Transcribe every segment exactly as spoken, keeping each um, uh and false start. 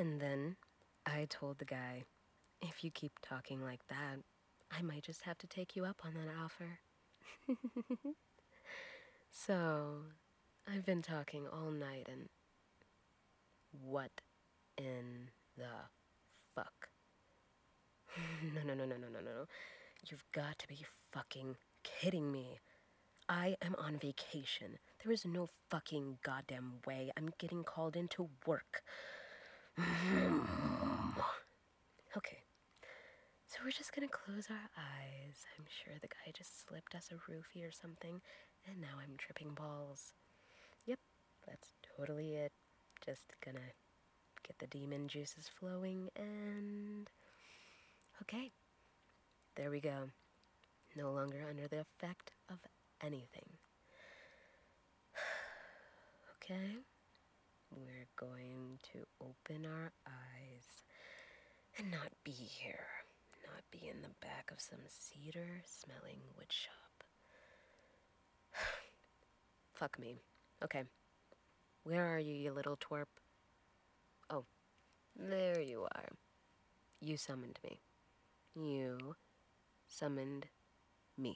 And then I told the guy, if you keep talking like that, I might just have to take you up on that offer. So, I've been talking all night and... What in the fuck? No, no, no, no, no, no, no. You've got to be fucking kidding me. I am on vacation. There is no fucking goddamn way I'm getting called into work. Okay. So we're just gonna close our eyes. I'm sure the guy just slipped us a roofie or something, and now I'm tripping balls. Yep, that's totally it. Just gonna get the demon juices flowing and... Okay. There we go. No longer under the effect of anything. Okay? We're going to open our eyes and not be here. Not be in the back of some cedar-smelling woodshop. Fuck me. Okay. Where are you, you little twerp? Oh, there you are. You summoned me. You summoned me.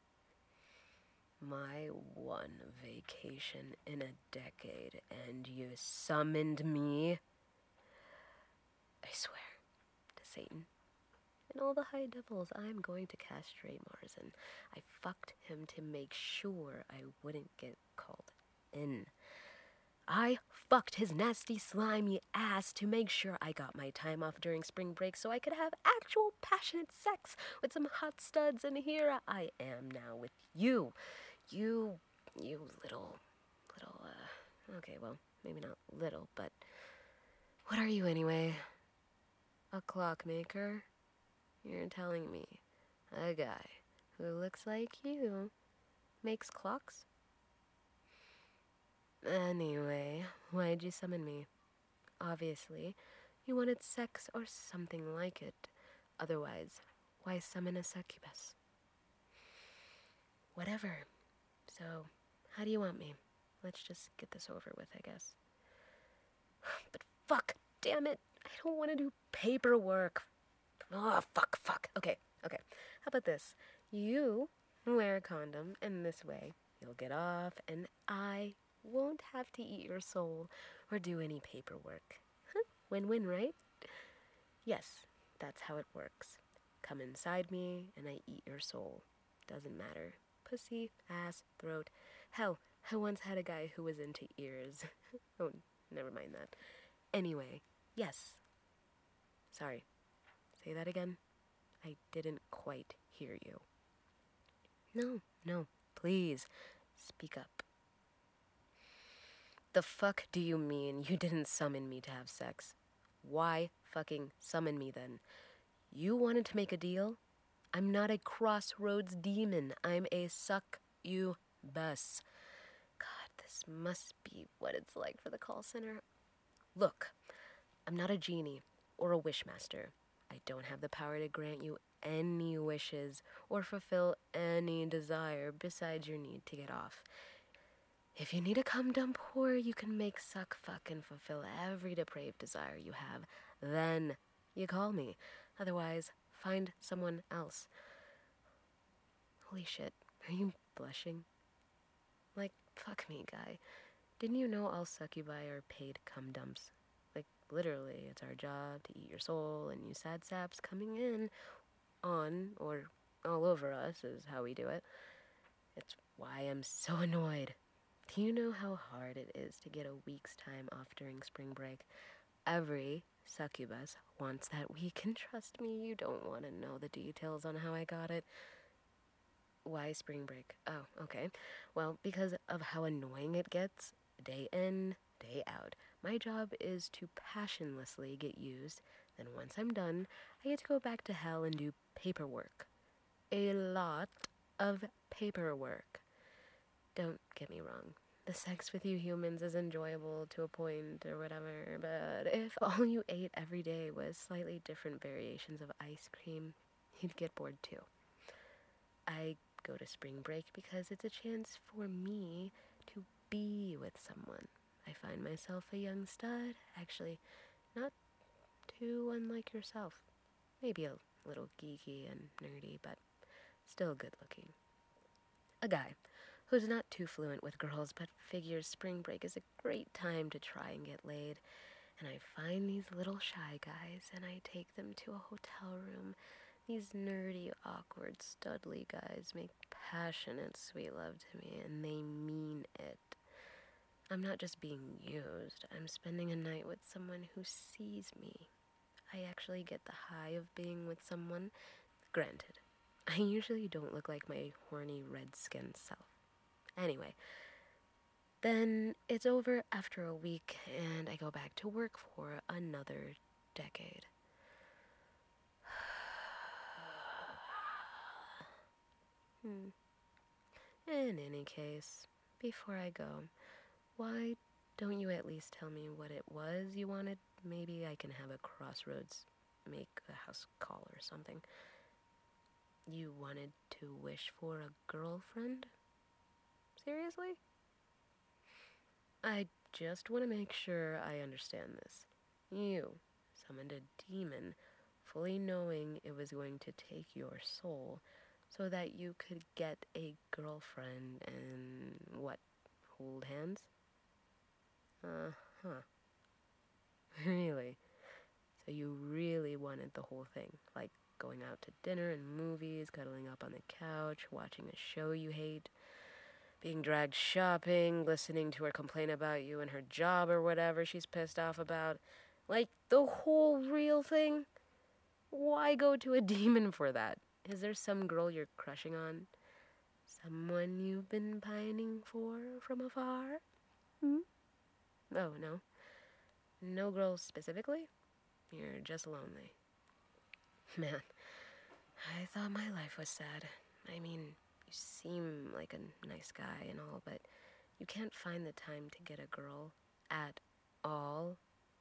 My one vacation in a decade, and you summoned me? I swear to Satan and all the high devils, I'm going to castrate Mars, and I fucked him to make sure I wouldn't get called in. I fucked his nasty, slimy ass to make sure I got my time off during spring break so I could have actual passionate sex with some hot studs, and here I am now with you. You, you little, little, uh, okay, well, maybe not little, but what are you anyway? A clockmaker? You're telling me a guy who looks like you makes clocks? Anyway, why'd you summon me? Obviously, you wanted sex or something like it. Otherwise, why summon a succubus? Whatever. So, how do you want me? Let's just get this over with, I guess. But fuck, damn it, I don't want to do paperwork. Oh, fuck, fuck. Okay, okay. How about this? You wear a condom, and this way you'll get off, and I won't have to eat your soul or do any paperwork. Huh? Win-win, right? Yes, that's how it works. Come inside me, and I eat your soul. Doesn't matter. Pussy, ass, throat. Hell, I once had a guy who was into ears. Oh, never mind that. Anyway, yes. Sorry. Say that again. I didn't quite hear you. No, no, please, speak up. The fuck do you mean you didn't summon me to have sex? Why fucking summon me then? You wanted to make a deal? I'm not a crossroads demon. I'm a succubus. God, this must be what it's like for the call center. Look, I'm not a genie or a wishmaster. I don't have the power to grant you any wishes or fulfill any desire besides your need to get off. If you need a cum dump whore you can make suck, fuck, and fulfill every depraved desire you have, then you call me. Otherwise, find someone else. Holy shit, are you blushing? Like, fuck me, guy. Didn't you know all succubi are paid cum dumps? Like, literally, it's our job to eat your soul, and you sad saps coming in on, or all over us is how we do it. It's why I'm so annoyed. Do you know how hard it is to get a week's time off during spring break? Every succubus wants that week, and trust me, you don't want to know the details on how I got it. Why spring break? Oh, okay. Well, because of how annoying it gets, day in, day out. My job is to passionlessly get used, then once I'm done, I get to go back to hell and do paperwork. A lot of paperwork. Don't get me wrong. The sex with you humans is enjoyable to a point or whatever, but if all you ate every day was slightly different variations of ice cream, you'd get bored too. I go to spring break because it's a chance for me to be with someone. I find myself a young stud, actually, not too unlike yourself. Maybe a little geeky and nerdy, but still good looking. A guy who's not too fluent with girls, but figures spring break is a great time to try and get laid. And I find these little shy guys, and I take them to a hotel room. These nerdy, awkward, studly guys make passionate, sweet love to me, and they mean it. I'm not just being used. I'm spending a night with someone who sees me. I actually get the high of being with someone. Granted, I usually don't look like my horny, red-skinned self. Anyway, then it's over after a week, and I go back to work for another decade. hmm. In any case, before I go, why don't you at least tell me what it was you wanted? Maybe I can have a crossroads, make a house call or something. You wanted to wish for a girlfriend? Seriously? I just want to make sure I understand this. You summoned a demon, fully knowing it was going to take your soul, so that you could get a girlfriend and, what, hold hands? Uh-huh. Really? So you really wanted the whole thing, like going out to dinner and movies, cuddling up on the couch, watching a show you hate, being dragged shopping, listening to her complain about you and her job or whatever she's pissed off about. Like, the whole real thing? Why go to a demon for that? Is there some girl you're crushing on? Someone you've been pining for from afar? Hmm? Oh, no. No girl specifically? You're just lonely. Man, I thought my life was sad. I mean, you seem like a nice guy and all, but you can't find the time to get a girl at all.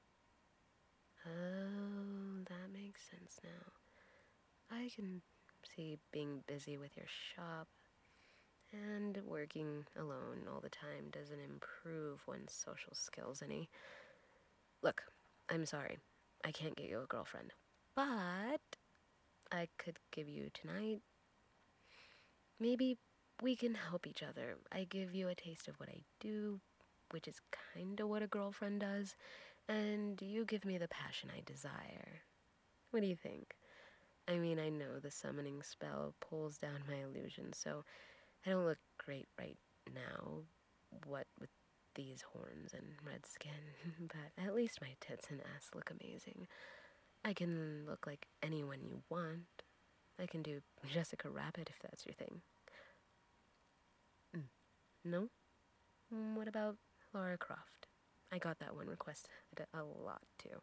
Oh, that makes sense now. I can see being busy with your shop and working alone all the time doesn't improve one's social skills any. Look, I'm sorry. I can't get you a girlfriend. But I could give you tonight. Maybe we can help each other. I give you a taste of what I do, which is kinda what a girlfriend does, and you give me the passion I desire. What do you think? I mean, I know the summoning spell pulls down my illusion, so I don't look great right now, what with these horns and red skin, but at least my tits and ass look amazing. I can look like anyone you want. I can do Jessica Rabbit if that's your thing. Mm. No? Mm, what about Lara Croft? I got that one requested a lot, too.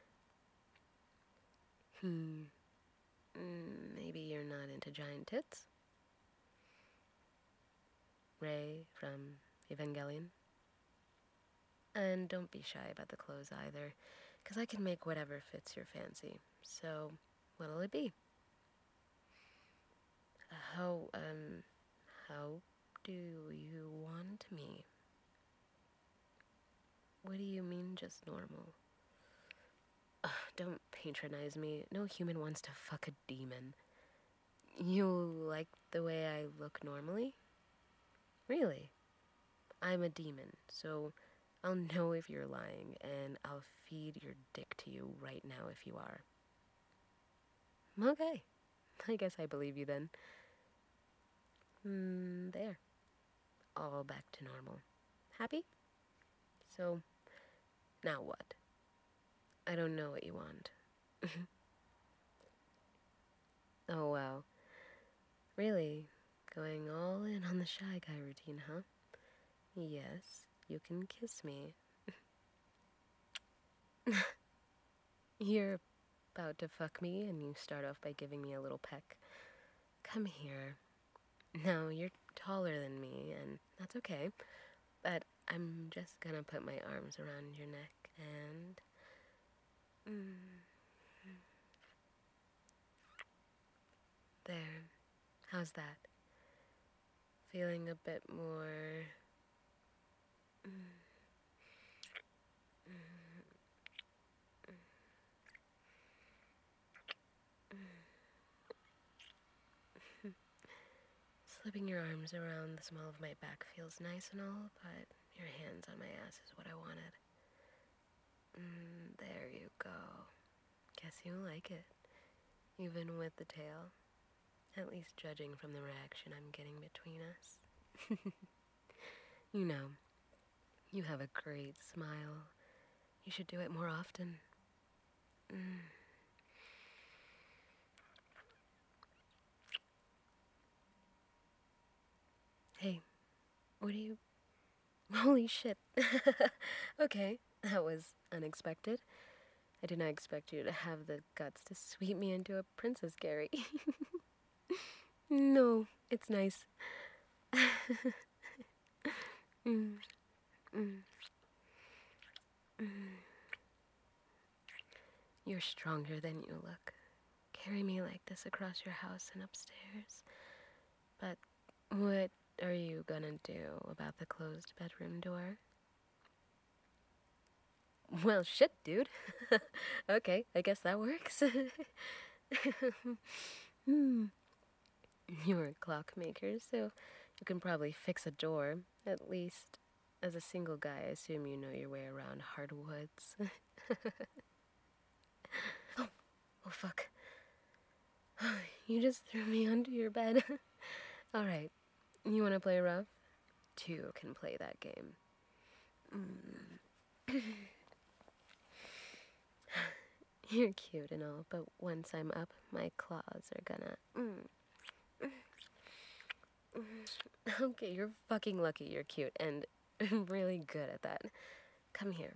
Hmm. Mm, maybe you're not into giant tits? Rey from Evangelion? And don't be shy about the clothes either, because I can make whatever fits your fancy. So, what'll it be? How, um, how do you want me? What do you mean just normal? Ugh, don't patronize me. No human wants to fuck a demon. You like the way I look normally? Really? I'm a demon, so I'll know if you're lying, and I'll feed your dick to you right now if you are. Okay. I guess I believe you then. Mm, there. All back to normal. Happy? So, now what? I don't know what you want. Oh, wow. Really? Going all in on the shy guy routine, huh? Yes, you can kiss me. You're about to fuck me, and you start off by giving me a little peck. Come here. Now, you're taller than me, and that's okay. But I'm just gonna put my arms around your neck and... Mm, there. How's that? Feeling a bit more... Mm, mm, Slipping your arms around the small of my back feels nice and all, but your hands on my ass is what I wanted. Mm, there you go. Guess you like it. Even with the tail. At least judging from the reaction I'm getting between us. You know, you have a great smile. You should do it more often. Mm. Hey, what are you... Holy shit. Okay, that was unexpected. I did not expect you to have the guts to sweep me into a princess, Gary. No, it's nice. mm, mm, mm. You're stronger than you look. Carry me like this across your house and upstairs. But what are you gonna do about the closed bedroom door? Well, shit, dude. Okay, I guess that works. Hmm. You're a clockmaker, so you can probably fix a door. At least, as a single guy, I assume you know your way around hardwoods. oh, oh fuck. You just threw me under your bed. Alright, you wanna play rough? Two can play that game. Mm. You're cute and all, but once I'm up, my claws are gonna... Mm. Okay, you're fucking lucky you're cute and really good at that. Come here.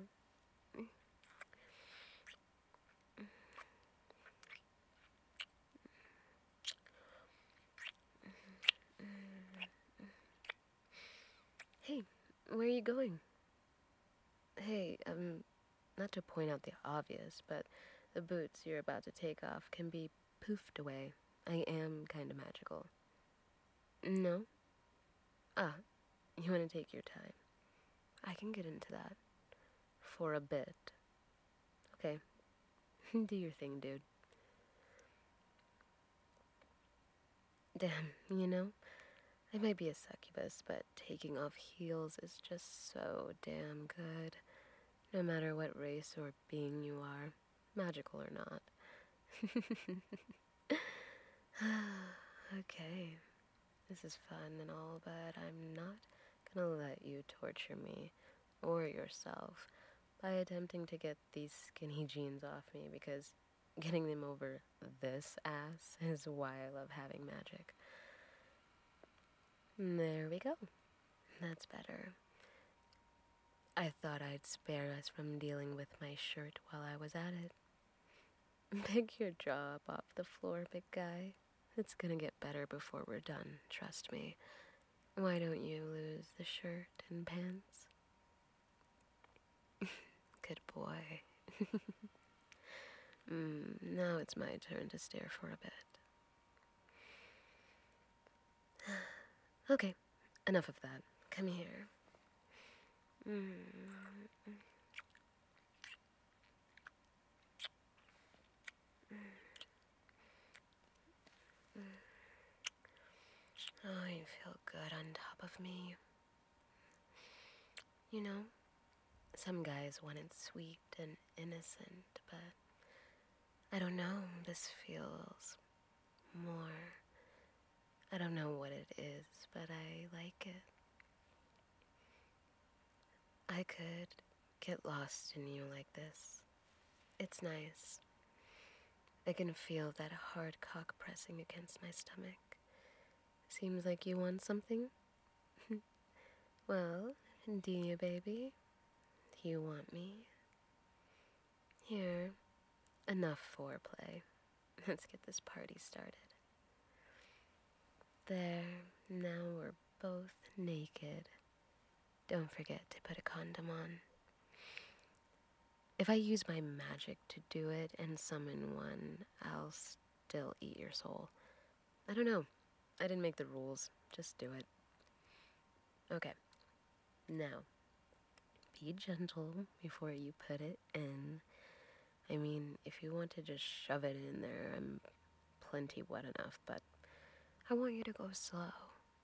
Hey, where are you going? Hey, um, not to point out the obvious, but the boots you're about to take off can be poofed away. I am kind of magical. No? Ah, you want to take your time. I can get into that. For a bit. Okay. Do your thing, dude. Damn, you know? I might be a succubus, but taking off heels is just so damn good. No matter what race or being you are, magical or not. Okay, this is fun and all, but I'm not gonna let you torture me or yourself by attempting to get these skinny jeans off me, because getting them over this ass is why I love having magic. There we go. That's better. I thought I'd spare us from dealing with my shirt while I was at it. Pick your jaw up off the floor, big guy. It's gonna get better before we're done, trust me. Why don't you lose the shirt and pants? Good boy. mm, now it's my turn to stare for a bit. Okay, enough of that. Come here. Mm. Oh, you feel good on top of me. You know, some guys want it sweet and innocent, but I don't know, this feels more. I don't know what it is, but I like it. I could get lost in you like this. It's nice. I can feel that hard cock pressing against my stomach. Seems like you want something? Well, do you, baby? Do you want me? Here, enough foreplay. Let's get this party started. There, now we're both naked. Don't forget to put a condom on. If I use my magic to do it and summon one, I'll still eat your soul. I don't know. I didn't make the rules. Just do it. Okay. Now, be gentle before you put it in. I mean, if you want to just shove it in there, I'm plenty wet enough, but I want you to go slow.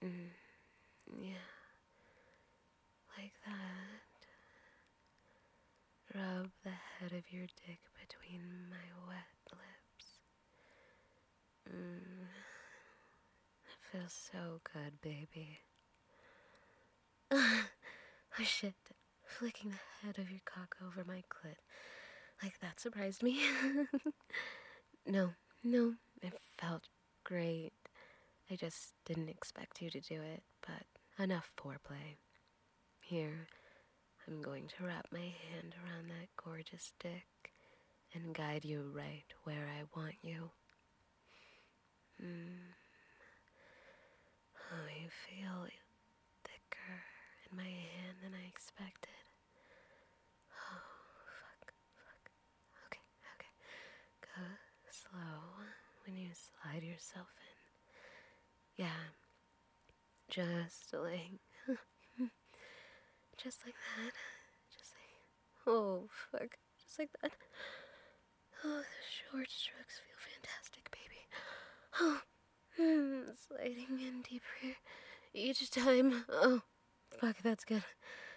Mm, yeah, like that. Rub the head of your dick between my wet lips. Mm, it feels so good, baby. Oh shit. Flicking the head of your cock over my clit. Like that surprised me. No, no, it felt great. I just didn't expect you to do it, but enough foreplay. Here, I'm going to wrap my hand around that gorgeous dick and guide you right where I want you. Mm. Oh, you feel thicker in my hand than I expected. Oh, fuck, fuck. Okay, okay. Go slow when you slide yourself in. Yeah, just like, just like that. Just like, oh, fuck. Just like that. Oh, the short strokes feel fantastic, baby. Oh, mm, sliding in deeper each time. Oh, fuck, that's good.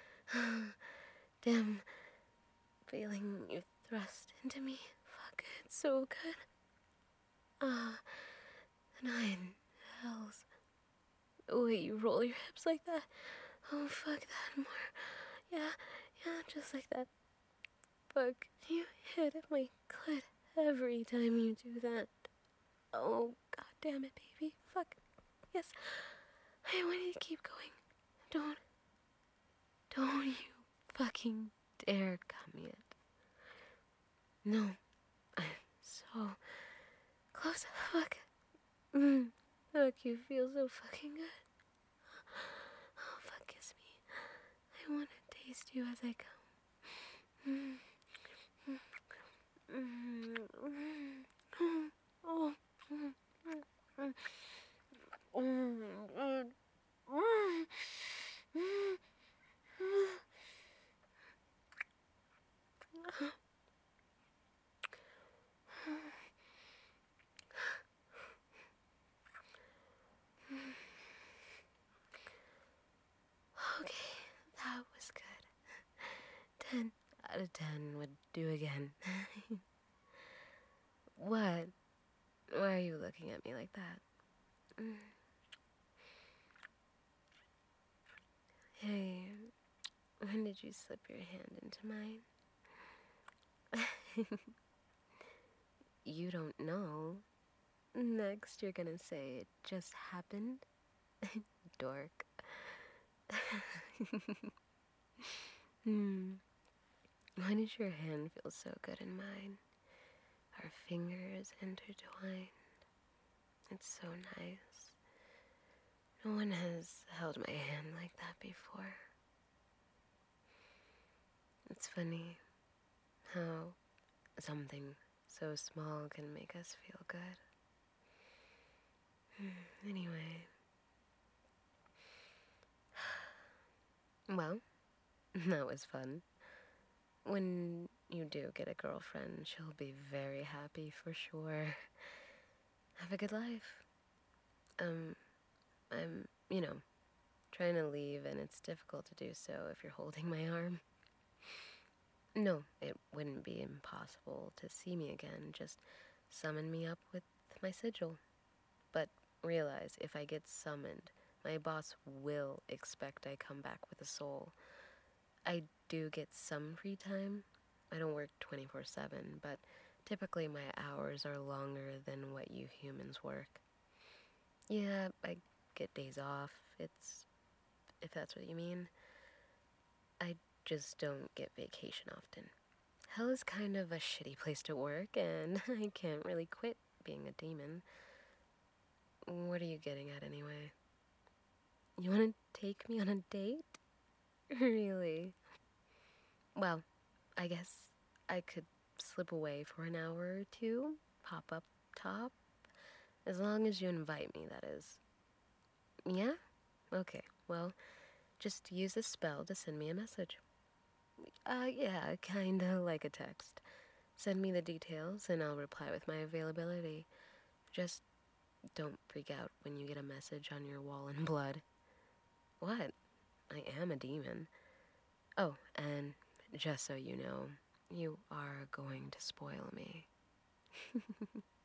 Damn, feeling you thrust into me. Fuck, it's so good. Ah, uh, nine hells. Wait, you roll your hips like that? Oh, fuck that more. Yeah, yeah, just like that. Fuck, you hit at my clit every time you do that. Oh, god damn it, baby. Fuck. Yes, I want you to keep going. Don't, don't you fucking dare come yet. No, I'm so close. Fuck. Mm. Fuck, you feel so fucking good. Oh, fuck, kiss me. I want to taste you as I come. Mm. Mm. Mm. Mm. Oh. Mm. Mm. Mm. Mm. Mm. Mm. Okay, that was good. Ten out of ten would do again. What? Why are you looking at me like that? Mm. Hey, when did you slip your hand into mine? You don't know. Next, you're gonna say it just happened. Dork. Hmm. Why does your hand feel so good in mine? Our fingers intertwined. It's so nice. No one has held my hand like that before. It's funny how something so small can make us feel good. Anyway. Well, that was fun. When you do get a girlfriend, she'll be very happy for sure. Have a good life. Um, I'm, you know, trying to leave and it's difficult to do so if you're holding my arm. No, it wouldn't be impossible to see me again. Just summon me up with my sigil. But realize if I get summoned, my boss will expect I come back with a soul. I do get some free time. I don't work twenty-four seven, but typically my hours are longer than what you humans work. Yeah, I get days off. It's, if that's what you mean. I just don't get vacation often. Hell is kind of a shitty place to work, and I can't really quit being a demon. What are you getting at anyway? You want to take me on a date? Really? Well, I guess I could slip away for an hour or two, pop up top, as long as you invite me, that is. Yeah? Okay, well, just use a spell to send me a message. Uh, yeah, kinda like a text. Send me the details and I'll reply with my availability. Just Don't freak out when you get a message on your wall in blood. What? I am a demon. Oh, and just so you know, you are going to spoil me.